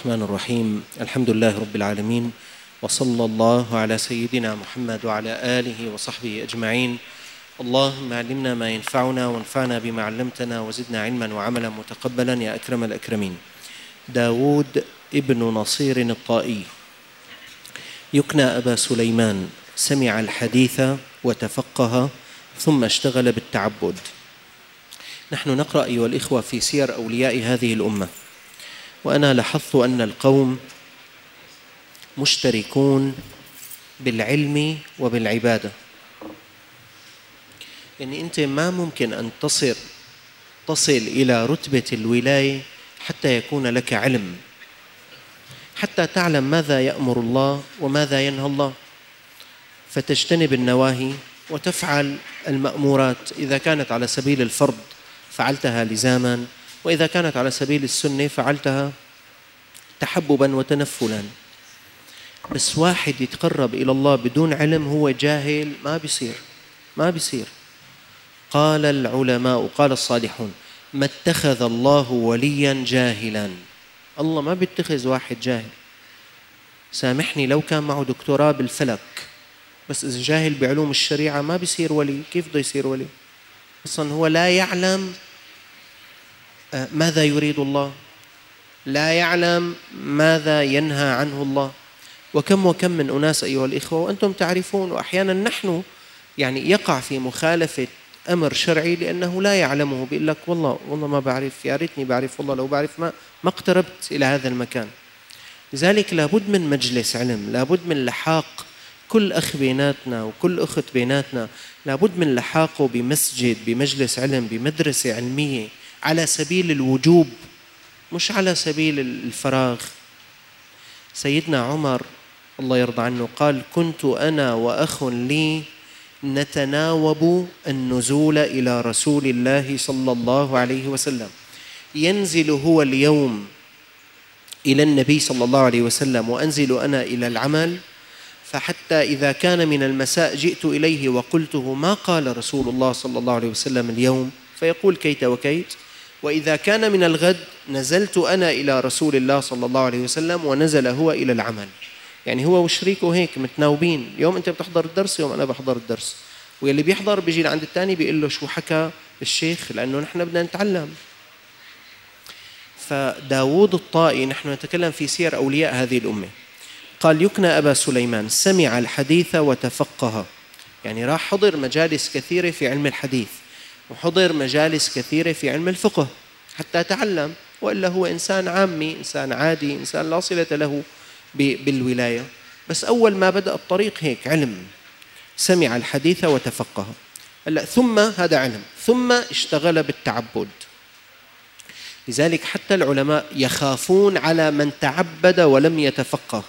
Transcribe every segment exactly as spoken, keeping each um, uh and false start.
الرحمن الرحيم. الحمد لله رب العالمين، وصلى الله على سيدنا محمد وعلى آله وصحبه أجمعين. اللهم علمنا ما ينفعنا وانفعنا بما علمتنا وزدنا علما وعملا متقبلا يا أكرم الأكرمين. داود ابن نصير الطائي يكنى أبا سليمان، سمع الحديث وتفقه ثم اشتغل بالتعبد. نحن نقرأ أيها الإخوة في سير أولياء هذه الأمة، وأنا لاحظت أن القوم مشتركون بالعلم وبالعبادة. يعني أنت ما ممكن أن تصل تصل إلى رتبة الولاية حتى يكون لك علم، حتى تعلم ماذا يأمر الله وماذا ينهى الله، فتجتنب النواهي وتفعل المأمورات. إذا كانت على سبيل الفرض فعلتها لزاما، وإذا كانت على سبيل السنة فعلتها تحببا وتنفلا. بس واحد يتقرب إلى الله بدون علم هو جاهل، ما بيصير ما بيصير. قال العلماء، قال الصالحون: ما اتخذ الله وليا جاهلا. الله ما بيتخذ واحد جاهل. سامحني، لو كان معه دكتوراه بالفلك بس إذا جاهل بعلوم الشريعة ما بيصير ولي. كيف بده يصير ولي؟ أصلا هو لا يعلم ماذا يريد الله، لا يعلم ماذا ينهى عنه الله. وكم وكم من أناس أيها الإخوة وأنتم تعرفون، وأحيانا نحن يعني يقع في مخالفة أمر شرعي لأنه لا يعلمه، بيقول لك والله والله ما بعرف، يا ريتني بعرف، والله لو بعرف ما ما اقتربت إلى هذا المكان. لذلك لابد من مجلس علم، لابد من لحاق كل أخ بيناتنا وكل أخت بيناتنا، لابد من لحاقه بمسجد، بمجلس علم، بمدرسة علمية على سبيل الوجوب مش على سبيل الفراغ. سيدنا عمر الله يرضى عنه قال: كنت أنا وأخ لي نتناوب النزول إلى رسول الله صلى الله عليه وسلم. ينزل هو اليوم إلى النبي صلى الله عليه وسلم وأنزل أنا إلى العمل، فحتى إذا كان من المساء جئت إليه وقلته: ما قال رسول الله صلى الله عليه وسلم اليوم؟ فيقول: كيت وكيت. وإذا كان من الغد نزلت أنا إلى رسول الله صلى الله عليه وسلم ونزل هو إلى العمل. يعني هو وشريكه هيك متناوبين، يوم أنت بتحضر الدرس يوم أنا بحضر الدرس، واللي بيحضر بيجي لعند الثاني بيقول له شو حكى الشيخ، لأنه نحن بدنا نتعلم. فداود الطائي، نحن نتكلم في سير أولياء هذه الأمة. قال: يكنى أبا سليمان، سمع الحديث وتفقه. يعني راح حضر مجالس كثيرة في علم الحديث، وحضر مجالس كثيرة في علم الفقه حتى تعلم، وإلا هو إنسان عامي، إنسان عادي، إنسان لا صلة له بالولاية. بس أول ما بدأ الطريق هيك علم، سمع الحديث وتفقه. هلا ثم هذا علم، ثم اشتغل بالتعبد. لذلك حتى العلماء يخافون على من تعبد ولم يتفقه.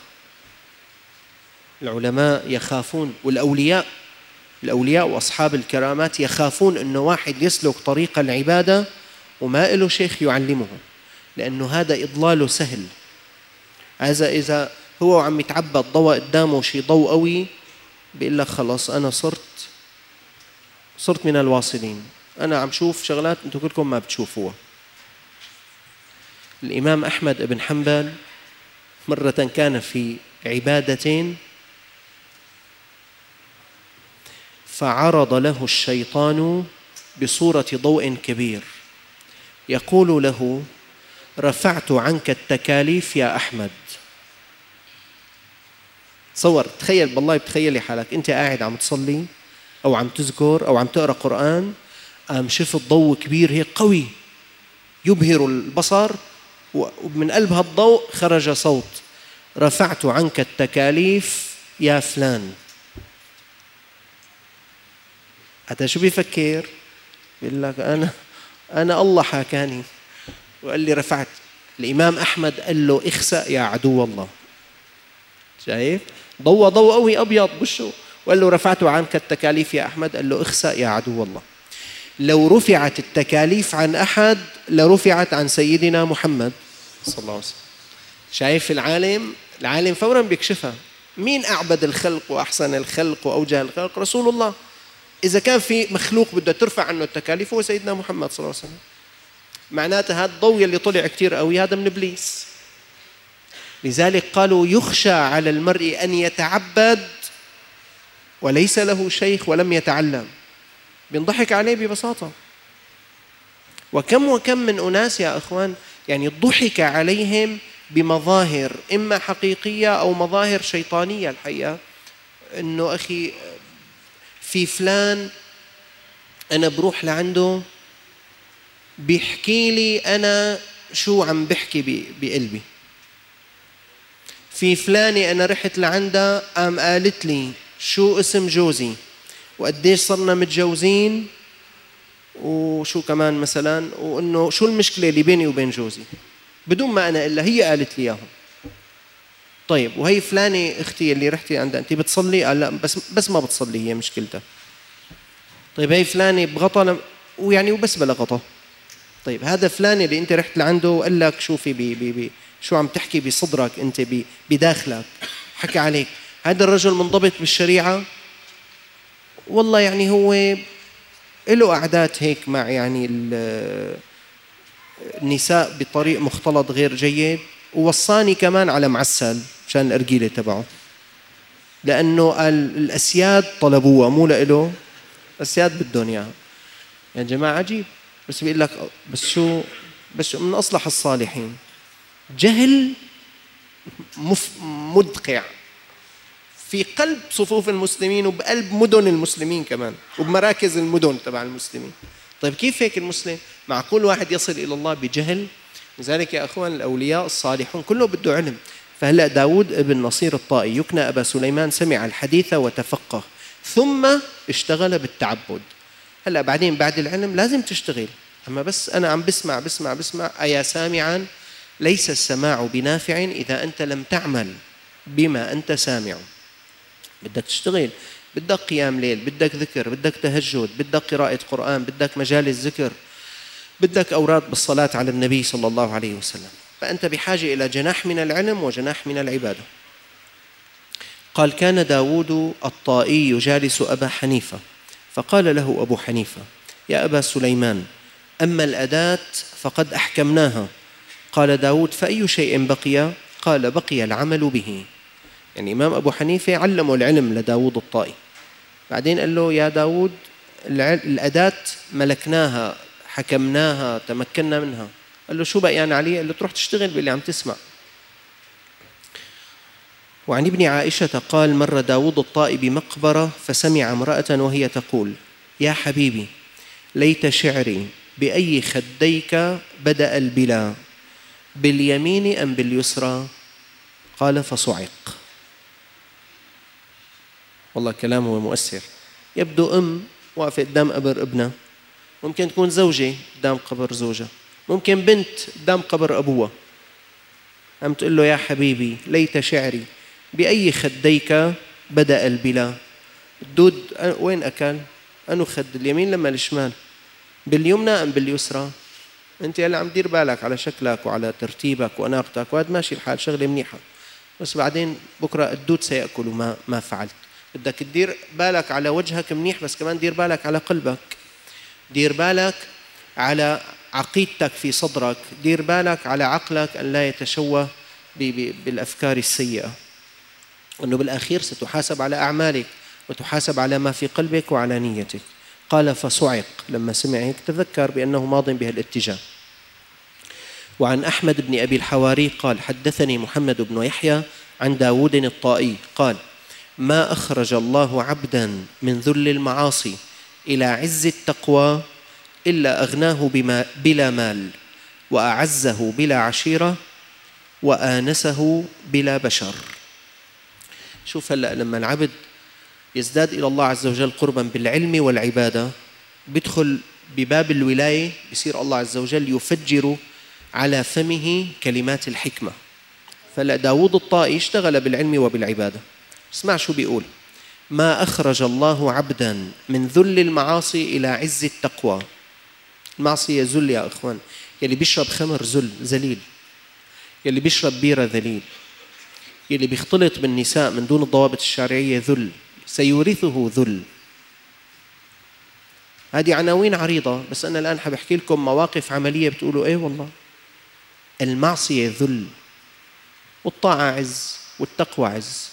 العلماء يخافون، والأولياء الأولياء وأصحاب الكرامات يخافون أنه واحد يسلك طريق العبادة وما له شيخ يعلمه، لأنه هذا إضلاله سهل. هذا إذا هو عم يتعبد ضوء قدامه شيء ضوء قوي بيقول لك: خلاص أنا صرت صرت من الواصلين، أنا عم شوف شغلات أنتم كلكم ما بتشوفوها. الإمام أحمد بن حنبل مرة كان في عبادتين، فعرض له الشيطان بصورة ضوء كبير يقول له: رفعت عنك التكاليف يا أحمد. تصور، تخيل بالله، بتخيلي حالك أنت قاعد عم تصلي أو عم تذكر أو عم تقرأ قرآن، قام شفت ضوء كبير هيك قوي يبهر البصر، ومن قلب هالضوء خرج صوت: رفعت عنك التكاليف يا فلان. حتى شو بيفكر؟ بيقول لك أنا أنا الله حاكاني وقال لي رفعت. الإمام أحمد قال له: اخسأ يا عدو الله. شايف؟ ضوء ضوء قوي أبيض بوشه، وقال له: رفعت عنك التكاليف يا أحمد. قال له: اخسأ يا عدو الله. لو رفعت التكاليف عن أحد لرفعت عن سيدنا محمد صلى الله عليه وسلم. شايف العالم؟ العالم فورا بيكشفها. مين أعبد الخلق وأحسن الخلق وأوجه الخلق؟ رسول الله. إذا كان في مخلوق بده ترفع عنه التكاليف هو سيدنا محمد صلى الله عليه وسلم. معناته هذا الضوء اللي طلع كتير قوي هذا من إبليس. لذلك قالوا يخشى على المرء أن يتعبد وليس له شيخ ولم يتعلم، بينضحك عليه ببساطة. وكم وكم من أناس يا أخوان يعني ضحك عليهم بمظاهر إما حقيقية أو مظاهر شيطانية. الحقيقة إنه أخي في فلان أنا بروح لعنده بيحكي لي أنا شو عم بحكي بقلبي، في فلانة أنا رحت لعندها قام قالت لي شو اسم جوزي وقديش صرنا متجوزين وشو كمان مثلا، وإنه شو المشكلة اللي بيني وبين جوزي بدون ما أنا إلا هي قالت لي إياهم. طيب وهي فلانة أختي اللي رحتي عندها أنت بتصلي؟ قال لا بس بس ما بتصلي هي مشكلتها. طيب هي فلانة بغطى ويعني وبس بلا غطى. طيب هذا فلانة اللي أنت رحت لعنده وقال لك شوفي بي بي بي شو عم تحكي بصدرك أنت بداخلك، حكى عليك، هذا الرجل منضبط بالشريعة؟ والله يعني هو له قعدات هيك مع يعني النساء بطريق مختلط غير جيد، ووصاني كمان على معسل مشان الأرجيلة تبعه، لأنه الأسياد طلبوها مو لإله، الأسياد بدهم إياها. يا جماعة عجيب. بس بيقول لك بس شو بس شو من أصلح الصالحين. جهل مف مدقع في قلب صفوف المسلمين وبقلب مدن المسلمين كمان وبمراكز المدن تبع المسلمين. طيب كيف هيك المسلم؟ معقول واحد يصل إلى الله بجهل؟ لذلك يا أخوان الأولياء الصالحون كله بده علم. فهلأ داود ابن نصير الطائي يكنى أبا سليمان سمع الحديث وتفقه ثم اشتغل بالتعبد. هلأ بعدين بعد العلم لازم تشتغل، أما بس أنا عم بسمع بسمع بسمع أيا سامعا ليس السماع بنافع إذا أنت لم تعمل بما أنت سامع. بدك تشتغل، بدك قيام ليل، بدك ذكر، بدك تهجد، بدك قراءة قرآن، بدك مجالس ذكر، بدك أوراد بالصلاة على النبي صلى الله عليه وسلم. فأنت بحاجة إلى جناح من العلم وجناح من العبادة. قال كان داود الطائي يجالس أبا حنيفة فقال له أبو حنيفة يا أبا سليمان أما الأداة فقد أحكمناها. قال داود فأي شيء بقي؟ قال بقي العمل به. يعني إمام أبو حنيفة علمه العلم لداود الطائي، بعدين قال له يا داود الأداة ملكناها حكمناها تمكنا منها. قال له شو بقيان يعني عليه؟ قال له تروح تشتغل باللي عم تسمع. وعن ابن عائشة قال مر داود الطائي بمقبرة فسمع امرأة وهي تقول يا حبيبي ليت شعري بأي خديك بدأ البلا باليمين أم باليسرى؟ قال فصعق. والله كلامه مؤثر. يبدو أم واقفة قدام قبر ابنها، ممكن تكون زوجة قدام قبر زوجها، ممكن بنت قدام قبر أبوها، عم تقول له يا حبيبي ليت شعري بأي خديك بدأ البلا. الدود وين أكل؟ أنو خد اليمين لما الشمال؟ باليمنى أم باليسرى؟ أنت هلا عم دير بالك على شكلك وعلى ترتيبك وأناقتك وهذا ماشي الحال شغلة منيحة، بس بعدين بكرة الدود سيأكل ما ما فعلت. بدك تدير بالك على وجهك منيح، بس كمان دير بالك على قلبك، دير بالك على عقيدتك في صدرك، دير بالك على عقلك أن لا يتشوه بالأفكار السيئة، وأنه بالأخير ستحاسب على أعمالك وتحاسب على ما في قلبك وعلى نيتك. قال فصعق لما سمع هيك، تذكر بأنه ماض بها الاتجاه. وعن أحمد بن أبي الحواري قال حدثني محمد بن يحيى عن داود الطائي قال ما أخرج الله عبدا من ذل المعاصي إلى عز التقوى إلا أغناه بما بلا مال وأعزه بلا عشيرة وآنسه بلا بشر. شوف هلأ لما العبد يزداد إلى الله عز وجل قربا بالعلم والعبادة بيدخل بباب الولاية، بيصير الله عز وجل يفجر على فمه كلمات الحكمة. فلا داود الطائي اشتغل بالعلم وبالعبادة. اسمع شو بيقول ما أخرج الله عبدا من ذل المعاصي إلى عز التقوى. المعصية ذل يا أخوان، يلي بيشرب خمر ذل ذليل، يلي بيشرب بيرة ذليل، يلي بيختلط بالنساء من دون الضوابط الشرعية ذل، سيورثه ذل. هذه عناوين عريضة، بس أنا الآن حبحكي لكم مواقف عملية بتقولوا إيه والله المعصية ذل. والطاعة عز والتقوى عز.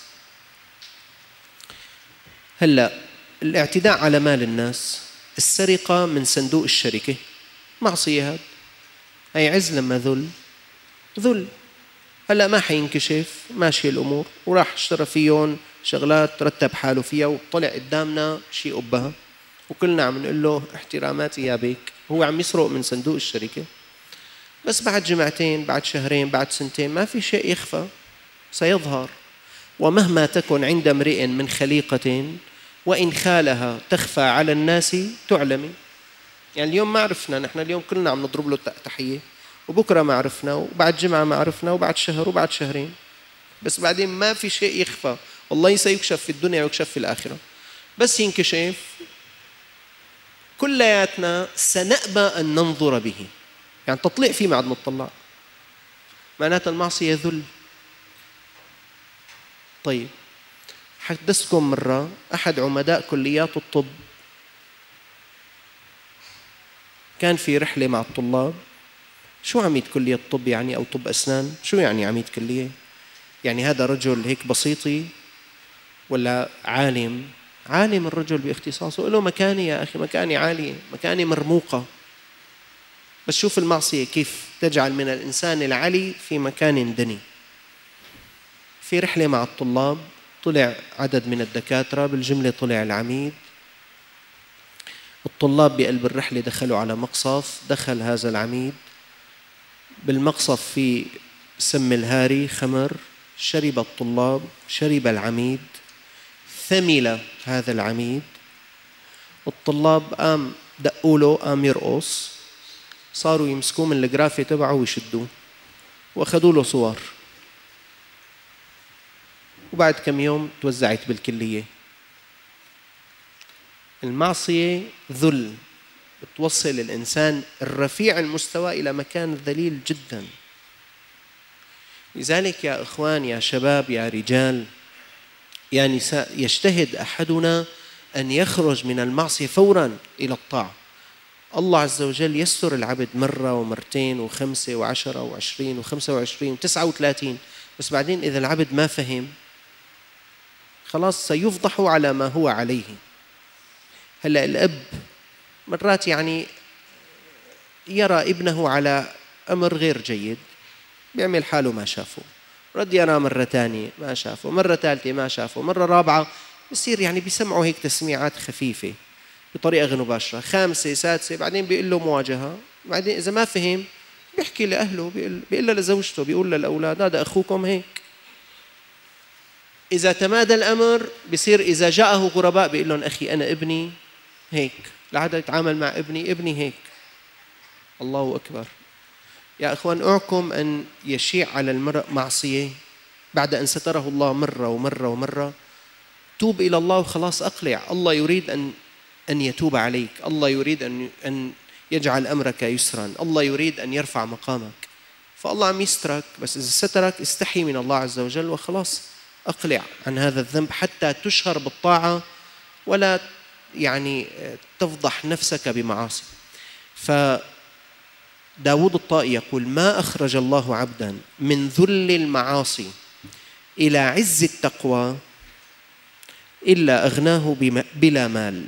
هلأ الاعتداء على مال الناس، السرقة من صندوق الشركة معصية، هاد هي عز لما ذل ذل. هلأ ما حينكشف، ماشي الأمور، وراح اشترى فيهم شغلات رتب حاله فيها وطلع قدامنا شيء قبها وكلنا عم نقول له احتراماتي يا بيك، هو عم يسرق من صندوق الشركة. بس بعد جمعتين، بعد شهرين، بعد سنتين، ما في شيء يخفى، سيظهر. ومهما تكن عند امرئ من خليقة وإن خالها تخفى على الناس تعلمي. يعني اليوم ما عرفنا، نحن اليوم كلنا عم نضرب له تحية، وبكرة ما عرفنا، وبعد جمعة ما عرفنا، وبعد شهر، وبعد شهرين، بس بعدين ما في شيء يخفى. والله سيكشف في الدنيا ويكشف في الآخرة. بس ينكشف كلياتنا سنأبى أن ننظر به. يعني تطلع فيه ما عاد نطلع، معناتها المعصية ذل. طيب حدثتكم مرة أحد عمداء كليات الطب كان في رحلة مع الطلاب. شو عميد كلية الطب يعني، أو طب أسنان؟ شو يعني عميد كلية؟ يعني هذا رجل هيك بسيطي ولا عالم؟ عالم الرجل باختصاصه، له مكاني يا أخي، مكاني عالية، مكاني مرموقة. بس شوف المعصية كيف تجعل من الإنسان العلي في مكان دني. في رحلة مع الطلاب، طلع عدد من الدكاترة، بالجملة طلع العميد. الطلاب بقلب الرحلة دخلوا على مقصف، دخل هذا العميد بالمقصف في سم الهاري خمر، شرب الطلاب، شرب العميد، ثمل هذا العميد. الطلاب قام دقوا له، قام يرقص، صاروا يمسكوه من الجرافة تبعه ويشدوه وأخذوا له صور. وبعد كم يوم توزعت بالكلية. المعصية ذل، بتوصل الإنسان الرفيع المستوى إلى مكان ذليل جدا. لذلك يا إخوان، يا شباب، يا رجال، يا نساء، يجتهد أحدنا أن يخرج من المعصية فورا إلى الطاعة. الله عز وجل يستر العبد مرة ومرتين وخمسة وعشرة وعشرين وخمسة وعشرين وتسعة وثلاثين، بس بعدين إذا العبد ما فهم خلاص سيفضح على ما هو عليه. هلأ الأب مرات يعني يرى ابنه على أمر غير جيد، بيعمل حاله ما شافه، رد يرى مرة ثانية ما شافه، مرة ثالثة ما شافه، مرة رابعة بصير يعني بيسمعوا هيك تسميعات خفيفة بطريقة غير مباشرة، خامسة سادسة، بعدين بيقول له مواجهة، بعدين إذا ما فهم بيحكي لأهله، بيقول, بيقول لزوجته، بيقول للأولاد هذا أخوكم هيك. إذا تمادى الأمر بصير إذا جاءه غرباء بيقول لهم أخي أنا ابني هيك، لعدا يتعامل مع ابني، ابني هيك. الله أكبر. يا أخوان، أعكم أن يشيع على المرء معصية بعد أن ستره الله مرة ومرة ومرة. توب إلى الله وخلاص أقلع. الله يريد أن أن يتوب عليك، الله يريد أن أن يجعل أمرك يسرا، الله يريد أن يرفع مقامك. فالله عم يسترك، بس إذا سترك استحي من الله عز وجل وخلاص أقلع عن هذا الذنب حتى تشهر بالطاعة ولا يعني تفضح نفسك بمعاصي. فداود الطائي يقول: ما أخرج الله عبدا من ذل المعاصي إلى عز التقوى إلا أغناه بلا مال،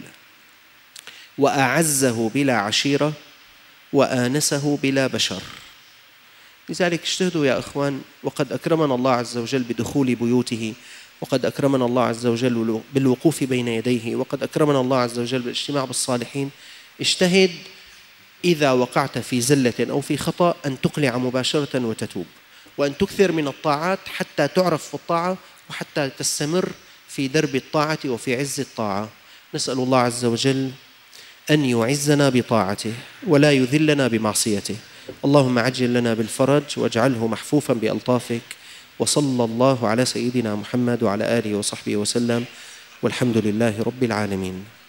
وأعزه بلا عشيرة، وآنسه بلا بشر. لذلك اجتهدوا يا أخوان، وقد أكرمنا الله عز وجل بدخول بيوته، وقد أكرمنا الله عز وجل بالوقوف بين يديه، وقد أكرمنا الله عز وجل بالاجتماع بالصالحين. اجتهد إذا وقعت في زلة أو في خطأ أن تقلع مباشرة وتتوب، وأن تكثر من الطاعات حتى تعرف في الطاعة وحتى تستمر في درب الطاعة وفي عز الطاعة. نسأل الله عز وجل أن يعزنا بطاعته ولا يذلنا بمعصيته. اللهم عجل لنا بالفرج واجعله محفوفا بألطافك. وصلى الله على سيدنا محمد وعلى آله وصحبه وسلم، والحمد لله رب العالمين.